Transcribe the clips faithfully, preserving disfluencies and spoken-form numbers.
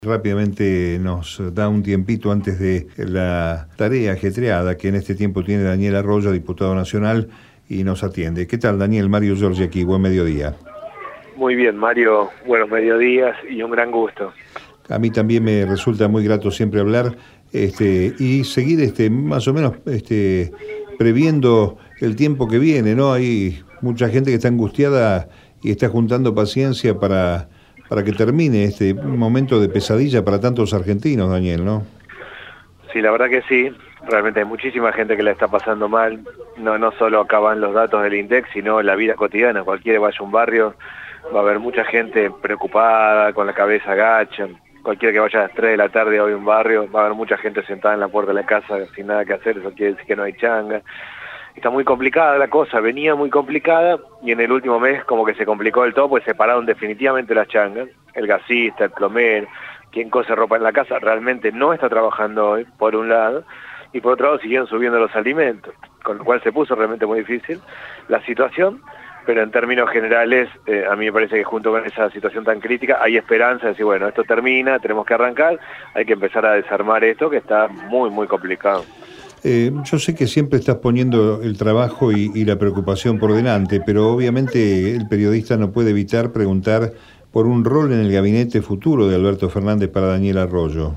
Rápidamente nos da un tiempito antes de la tarea ajetreada que en este tiempo tiene Daniel Arroyo, diputado nacional, y nos atiende. ¿Qué tal, Daniel? Mario Giorgi aquí, buen mediodía. Muy bien, Mario, buenos mediodías y un gran gusto. A mí también me resulta muy grato siempre hablar este, y seguir este, más o menos este, previendo el tiempo que viene, ¿no? Hay mucha gente que está angustiada y está juntando paciencia para... para que termine este momento de pesadilla para tantos argentinos, Daniel, ¿no? Sí, la verdad que sí. Realmente hay muchísima gente que la está pasando mal. No, no solo acaban los datos del INDEC, sino la vida cotidiana. Cualquiera vaya a un barrio, va a haber mucha gente preocupada, con la cabeza agacha. Cualquiera que vaya a las tres de la tarde hoy a un barrio, va a haber mucha gente sentada en la puerta de la casa sin nada que hacer. Eso quiere decir que no hay changa. Está muy complicada la cosa, venía muy complicada y en el último mes como que se complicó del todo, pues separaron definitivamente las changas, el gasista, el plomero, quien cose ropa en la casa, realmente no está trabajando hoy, por un lado, y por otro lado siguieron subiendo los alimentos, con lo cual se puso realmente muy difícil la situación, pero en términos generales eh, a mí me parece que junto con esa situación tan crítica hay esperanza de decir, bueno, esto termina, tenemos que arrancar, hay que empezar a desarmar esto que está muy, muy complicado. Eh, yo sé que siempre estás poniendo el trabajo y, y la preocupación por delante, pero obviamente el periodista no puede evitar preguntar por un rol en el gabinete futuro de Alberto Fernández para Daniel Arroyo.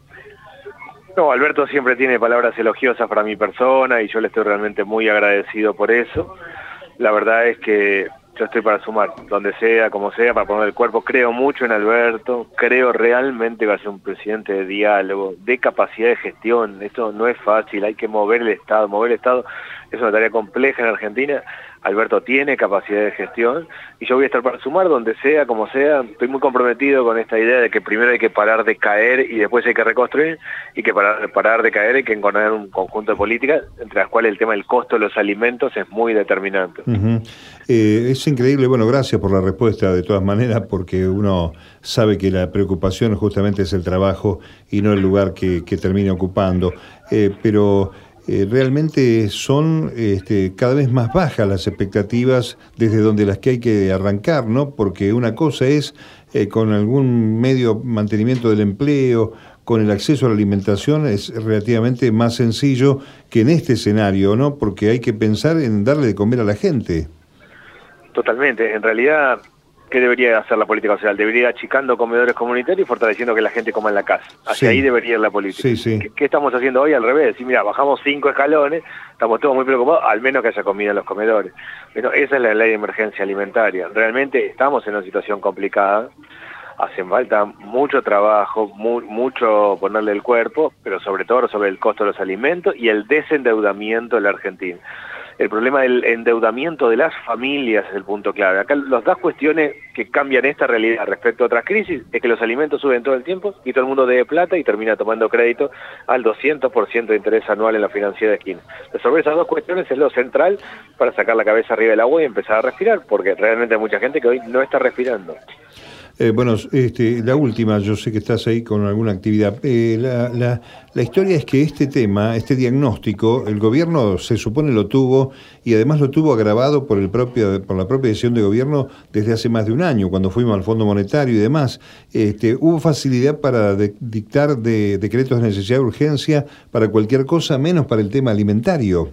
No, Alberto siempre tiene palabras elogiosas para mi persona y yo le estoy realmente muy agradecido por eso. La verdad es que yo estoy para sumar, donde sea, como sea, para poner el cuerpo. Creo mucho en Alberto, creo realmente que va a ser un presidente de diálogo, de capacidad de gestión. Esto no es fácil, hay que mover el Estado. Mover el Estado es una tarea compleja en Argentina. Alberto tiene capacidad de gestión y yo voy a estar para sumar donde sea, como sea. Estoy muy comprometido con esta idea de que primero hay que parar de caer y después hay que reconstruir, y que para parar de caer hay que encontrar un conjunto de políticas, entre las cuales el tema del costo de los alimentos es muy determinante. Uh-huh. eh, es increíble, bueno, gracias por la respuesta de todas maneras, porque uno sabe que la preocupación justamente es el trabajo y no el lugar que, que termine ocupando, eh, pero... Eh, realmente son este, cada vez más bajas las expectativas desde donde las que hay que arrancar, ¿no? Porque una cosa es eh, con algún medio mantenimiento del empleo, con el acceso a la alimentación, es relativamente más sencillo que en este escenario, ¿no? Porque hay que pensar en darle de comer a la gente. Totalmente. En realidad, ¿qué debería hacer la política social? Debería ir achicando comedores comunitarios y fortaleciendo que la gente coma en la casa. Hacia sí. Ahí debería ir la política. Sí, sí. ¿Qué, ¿Qué estamos haciendo hoy? Al revés. Sí, mira, bajamos cinco escalones, estamos todos muy preocupados, al menos que haya comida en los comedores. Pero esa es la ley de emergencia alimentaria. Realmente estamos en una situación complicada. Hace falta mucho trabajo, mu mucho ponerle el cuerpo, pero sobre todo sobre el costo de los alimentos y el desendeudamiento de la Argentina. El problema del endeudamiento de las familias es el punto clave. Acá las dos cuestiones que cambian esta realidad respecto a otras crisis es que los alimentos suben todo el tiempo y todo el mundo debe plata y termina tomando crédito al doscientos por ciento de interés anual en la financiera de esquina. Resolver esas dos cuestiones es lo central para sacar la cabeza arriba del agua y empezar a respirar, porque realmente hay mucha gente que hoy no está respirando. Eh, bueno, este, la última, yo sé que estás ahí con alguna actividad. Eh, la, la, la historia es que este tema, este diagnóstico, el gobierno se supone lo tuvo y además lo tuvo agravado por, el propio, por la propia decisión de gobierno desde hace más de un año, cuando fuimos al Fondo Monetario y demás. Este, hubo facilidad para de, dictar de, decretos de necesidad de urgencia para cualquier cosa, menos para el tema alimentario.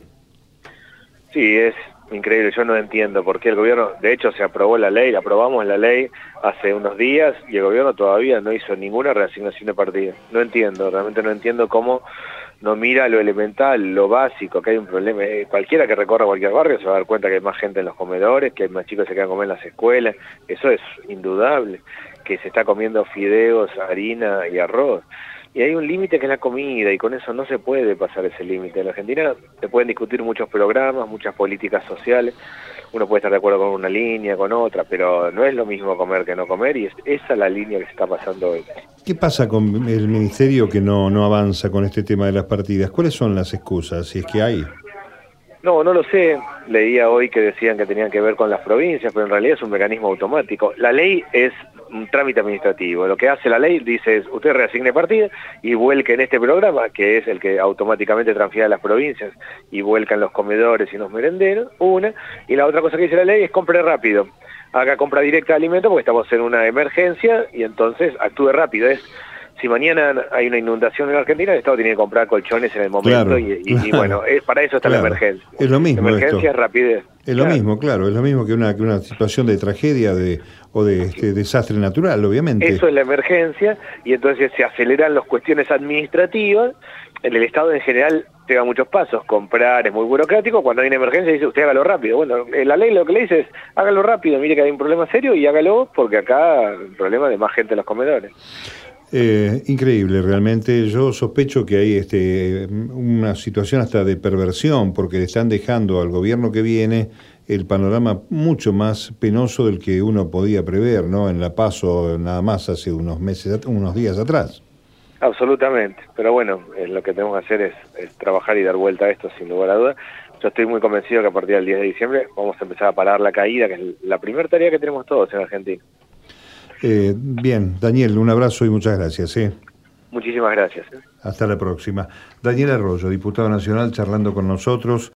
Sí, es increíble, yo no entiendo por qué el gobierno, de hecho se aprobó la ley, aprobamos la ley hace unos días y el gobierno todavía no hizo ninguna reasignación de partidas. No entiendo, realmente no entiendo cómo no mira lo elemental, lo básico, que hay un problema. Eh, cualquiera que recorra cualquier barrio se va a dar cuenta que hay más gente en los comedores, que hay más chicos que se quedan a comer en las escuelas, eso es indudable, que se está comiendo fideos, harina y arroz. Y hay un límite que es la comida, y con eso no se puede pasar ese límite. En la Argentina se pueden discutir muchos programas, muchas políticas sociales, uno puede estar de acuerdo con una línea, con otra, pero no es lo mismo comer que no comer, y es, esa es la línea que se está pasando hoy. ¿Qué pasa con el ministerio que no, no avanza con este tema de las partidas? ¿Cuáles son las excusas, si es que hay? No, no lo sé. Leía hoy que decían que tenían que ver con las provincias, pero en realidad es un mecanismo automático. La ley es un trámite administrativo. Lo que hace la ley dice es, usted reasigne partida y vuelque en este programa, que es el que automáticamente transfiere a las provincias y vuelca en los comedores y en los merenderos, una. Y la otra cosa que dice la ley es compre rápido. Haga compra directa de alimentos porque estamos en una emergencia y entonces actúe rápido. Es si mañana hay una inundación en Argentina, el Estado tiene que comprar colchones en el momento, claro, y, y, claro, y bueno, es, para eso está claro. la emergencia. Es lo mismo. Emergencia es rapidez. Es lo claro. mismo, claro, es lo mismo que una, que una situación de tragedia de, o de este, desastre natural, obviamente. Eso es la emergencia, y entonces se aceleran las cuestiones administrativas. En el Estado en general lleva muchos pasos, comprar es muy burocrático, cuando hay una emergencia dice usted hágalo rápido. Bueno, la ley lo que le dice es hágalo rápido, mire que hay un problema serio y hágalo porque acá el problema de más gente en los comedores. Eh, increíble, realmente. Yo sospecho que hay este, una situación hasta de perversión, porque le están dejando al gobierno que viene el panorama mucho más penoso del que uno podía prever, ¿no? En la PASO nada más hace unos meses, unos días atrás. Absolutamente, pero bueno, eh, lo que tenemos que hacer es, es trabajar y dar vuelta a esto sin lugar a dudas. Yo estoy muy convencido que a partir del diez de diciembre vamos a empezar a parar la caída, que es la primera tarea que tenemos todos en Argentina. Eh, bien, Daniel, un abrazo y muchas gracias. ¿eh? Muchísimas gracias. ¿eh? Hasta la próxima. Daniel Arroyo, diputado nacional, charlando con nosotros.